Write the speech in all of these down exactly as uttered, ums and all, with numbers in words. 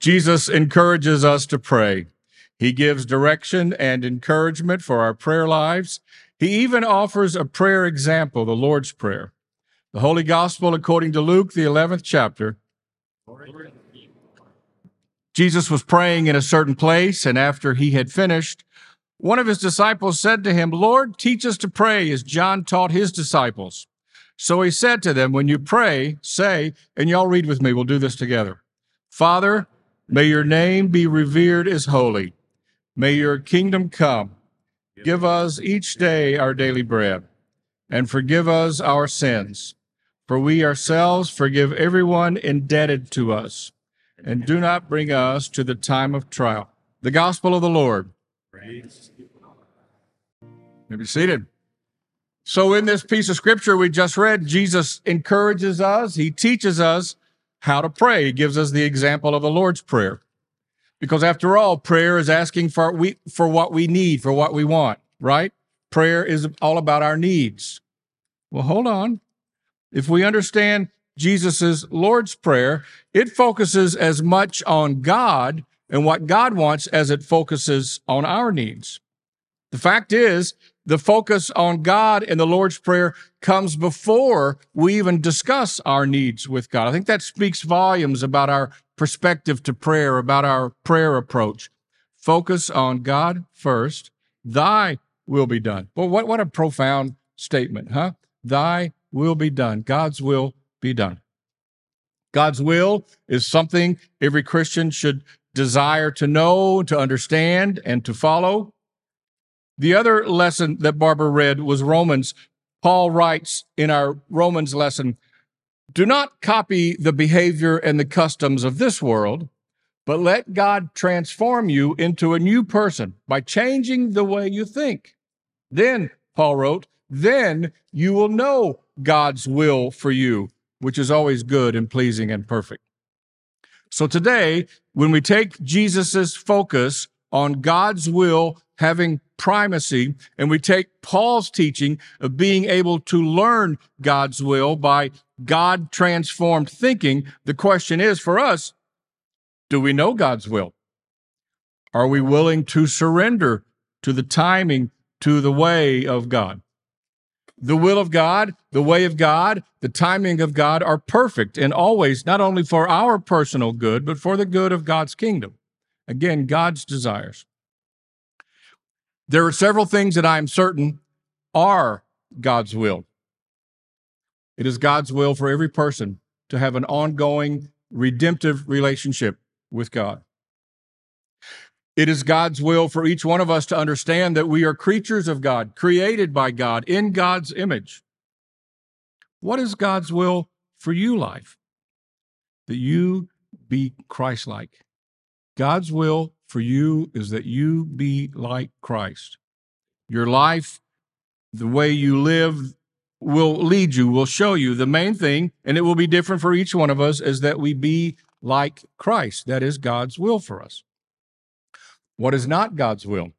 Jesus encourages us to pray. He gives direction and encouragement for our prayer lives. He even offers a prayer example, the Lord's Prayer. The Holy Gospel according to Luke, the eleventh chapter. Jesus was praying in a certain place, and after he had finished, one of his disciples said to him, "Lord, teach us to pray as John taught his disciples." So he said to them, "When you pray, say," and y'all read with me, we'll do this together. "Father, may your name be revered as holy. May your kingdom come. Give us each day our daily bread, and forgive us our sins, for we ourselves forgive everyone indebted to us. And do not bring us to the time of trial." The gospel of the Lord. May be seated. So in this piece of scripture we just read, Jesus encourages us. He teaches us how to pray. He gives us the example of the Lord's Prayer. Because after all, prayer is asking for, we, for what we need, for what we want, right? Prayer is all about our needs. Well, hold on. If we understand Jesus' Lord's Prayer, it focuses as much on God and what God wants as it focuses on our needs. The fact is, the focus on God in the Lord's Prayer comes before we even discuss our needs with God. I think that speaks volumes about our perspective to prayer, about our prayer approach. Focus on God first. Thy will be done. Well, what, what a profound statement, huh? Thy will be done. God's will be done. God's will is something every Christian should desire to know, to understand, and to follow. The other lesson that Barbara read was Romans. Paul writes in our Romans lesson, "Do not copy the behavior and the customs of this world, but let God transform you into a new person by changing the way you think. Then," Paul wrote, "then you will know God's will for you, which is always good and pleasing and perfect." So today, when we take Jesus's focus on God's will having primacy, and we take Paul's teaching of being able to learn God's will by God-transformed thinking, the question is for us, do we know God's will? Are we willing to surrender to the timing, to the way of God? The will of God, the way of God, the timing of God are perfect and always not only for our personal good, but for the good of God's kingdom. Again, God's desires. There are several things that I am certain are God's will. It is God's will for every person to have an ongoing, redemptive relationship with God. It is God's will for each one of us to understand that we are creatures of God, created by God, in God's image. What is God's will for you, life? That you be Christ-like. God's will for you is that you be like Christ. Your life, the way you live, will lead you, will show you. The main thing, and it will be different for each one of us, is that we be like Christ. That is God's will for us. What is not God's will?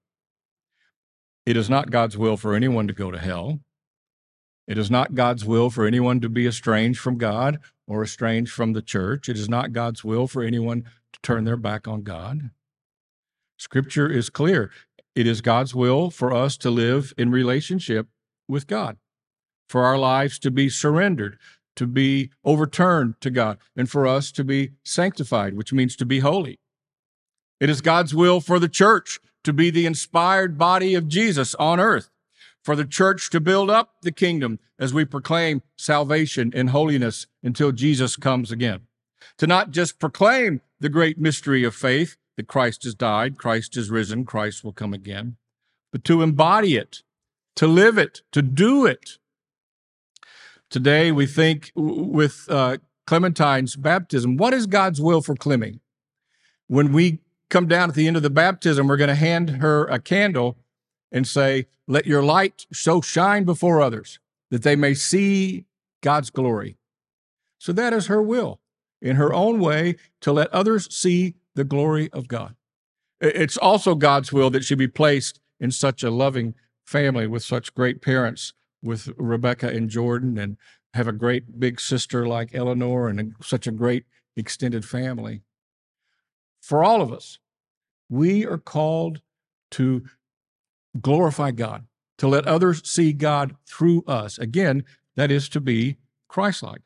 It is not God's will for anyone to go to hell. It is not God's will for anyone to be estranged from God or estranged from the church. It is not God's will for anyone to turn their back on God. Scripture is clear. It is God's will for us to live in relationship with God, for our lives to be surrendered, to be overturned to God, and for us to be sanctified, which means to be holy. It is God's will for the church to be the inspired body of Jesus on earth, for the church to build up the kingdom as we proclaim salvation and holiness until Jesus comes again. To not just proclaim the great mystery of faith, that Christ has died, Christ is risen, Christ will come again, but to embody it, to live it, to do it. Today we think with uh, Clementine's baptism, what is God's will for Clemmie? When we come down at the end of the baptism, we're going to hand her a candle and say, "Let your light so shine before others that they may see God's glory." So that is her will, in her own way, to let others see the glory of God. It's also God's will that she be placed in such a loving family with such great parents, with Rebecca and Jordan, and have a great big sister like Eleanor and a, such a great extended family. for all of us. We are called to glorify God, to let others see God through us. Again, that is to be Christ-like.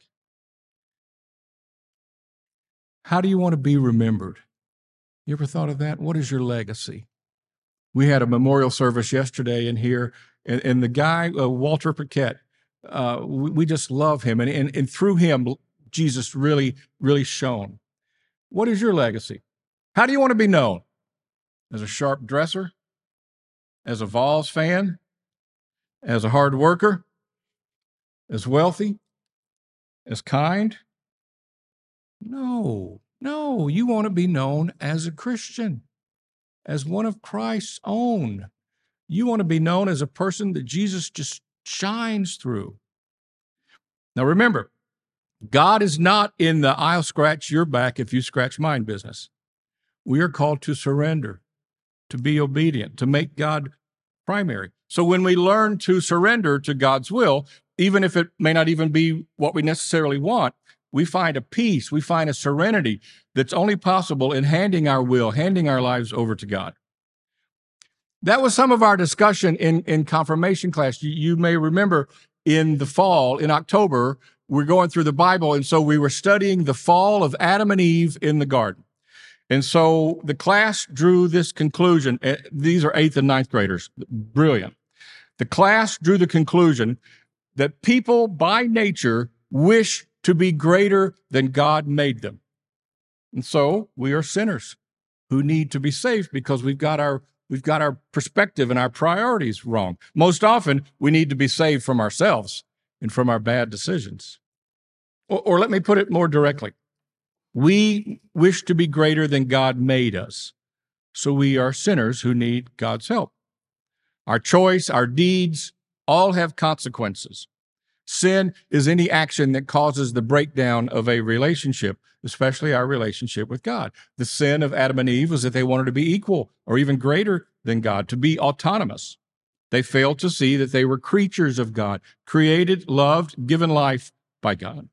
How do you want to be remembered? You ever thought of that? What is your legacy? We had a memorial service yesterday in here, and, and the guy, uh, Walter Paquette, uh, we, we just love him, and, and, and through him, Jesus really, really shone. What is your legacy? How do you want to be known? As a sharp dresser? As a Vols fan? As a hard worker? As wealthy? As kind? No, no, you want to be known as a Christian, as one of Christ's own. You want to be known as a person that Jesus just shines through. Now remember, God is not in the I'll scratch your back if you scratch mine business. We are called to surrender, to be obedient, to make God primary. So when we learn to surrender to God's will, even if it may not even be what we necessarily want, we find a peace, we find a serenity that's only possible in handing our will, handing our lives over to God. That was some of our discussion in, in confirmation class. You, you may remember in the fall, in October, we're going through the Bible, and so we were studying the fall of Adam and Eve in the garden. And so the class drew this conclusion. These are eighth and ninth graders. Brilliant. The class drew the conclusion that people by nature wish to be greater than God made them. And so we are sinners who need to be saved because we've got our we've got our perspective and our priorities wrong. Most often, we need to be saved from ourselves and from our bad decisions. Or, or let me put it more directly. We wish to be greater than God made us. So we are sinners who need God's help. Our choice, our deeds, all have consequences. Sin is any action that causes the breakdown of a relationship, especially our relationship with God. The sin of Adam and Eve was that they wanted to be equal or even greater than God, to be autonomous. They failed to see that they were creatures of God, created, loved, given life by God.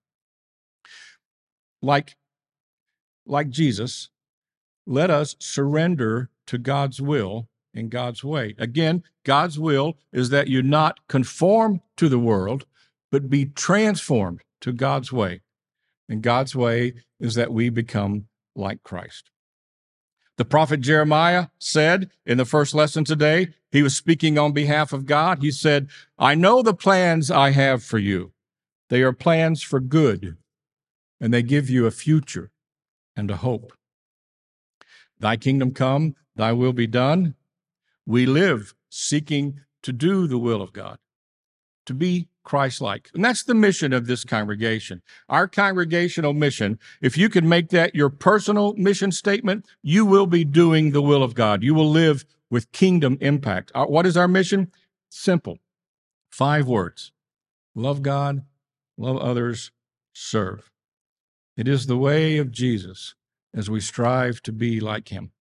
Like, like Jesus, let us surrender to God's will and God's way. Again, God's will is that you not conform to the world, but be transformed to God's way. And God's way is that we become like Christ. The prophet Jeremiah said in the first lesson today, he was speaking on behalf of God. He said, I know the plans I have for you. They are plans for good, and they give you a future and a hope. Thy kingdom come, thy will be done. We live seeking to do the will of God, to be Christ-like. And that's the mission of this congregation. Our congregational mission, if you can make that your personal mission statement, you will be doing the will of God. You will live with kingdom impact. What is our mission? Simple. Five words. Love God, love others, serve. It is the way of Jesus as we strive to be like him.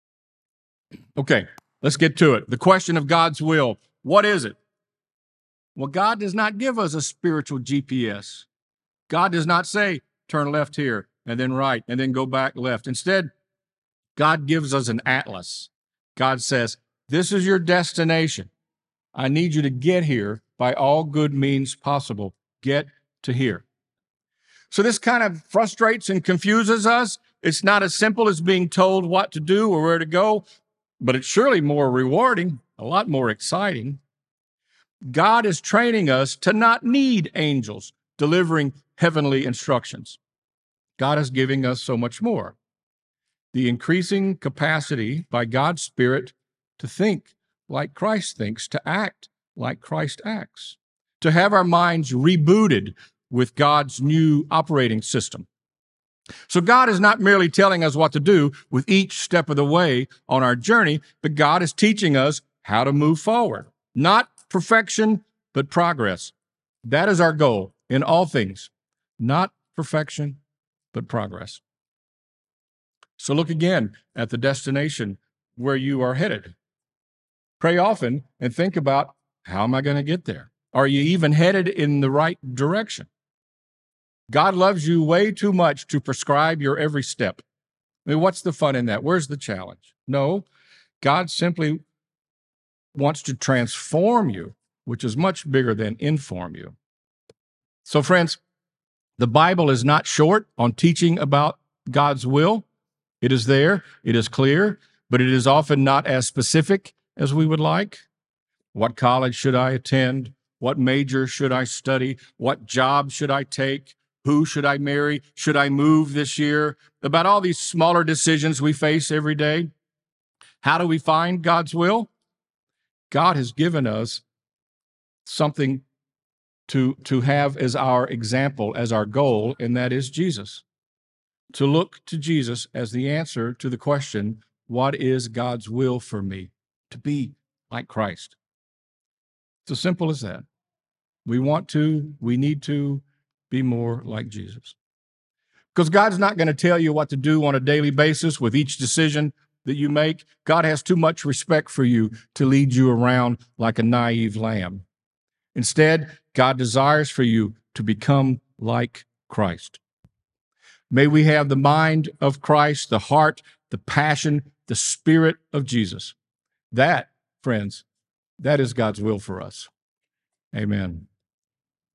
Okay, let's get to it. The question of God's will. What is it? Well, God does not give us a spiritual G P S. God does not say, turn left here, and then right, and then go back left. Instead, God gives us an atlas. God says, this is your destination. I need you to get here by all good means possible. Get to here. So this kind of frustrates and confuses us. It's not as simple as being told what to do or where to go, but it's surely more rewarding, a lot more exciting. God is training us to not need angels delivering heavenly instructions. God is giving us so much more. The increasing capacity by God's Spirit to think like Christ thinks, to act like Christ acts, to have our minds rebooted with God's new operating system. So God is not merely telling us what to do with each step of the way on our journey, but God is teaching us how to move forward. Not perfection, but progress. That is our goal in all things. Not perfection, but progress. So look again at the destination where you are headed. Pray often and think about, how am I going to get there? Are you even headed in the right direction? God loves you way too much to prescribe your every step. I mean, what's the fun in that? Where's the challenge? No, God simply wants to transform you, which is much bigger than inform you. So, friends, the Bible is not short on teaching about God's will. It is there, it is clear, but it is often not as specific as we would like. What college should I attend? What major should I study? What job should I take? Who should I marry? Should I move this year? About all these smaller decisions we face every day. How do we find God's will? God has given us something to, to have as our example, as our goal, and that is Jesus. To look to Jesus as the answer to the question, what is God's will for me? To be like Christ. It's as simple as that. We want to, we need to be more like Jesus. Because God's not going to tell you what to do on a daily basis with each decision that you make. God has too much respect for you to lead you around like a naive lamb. Instead, God desires for you to become like Christ. May we have the mind of Christ, the heart, the passion, the spirit of Jesus. That, friends, that is God's will for us. Amen.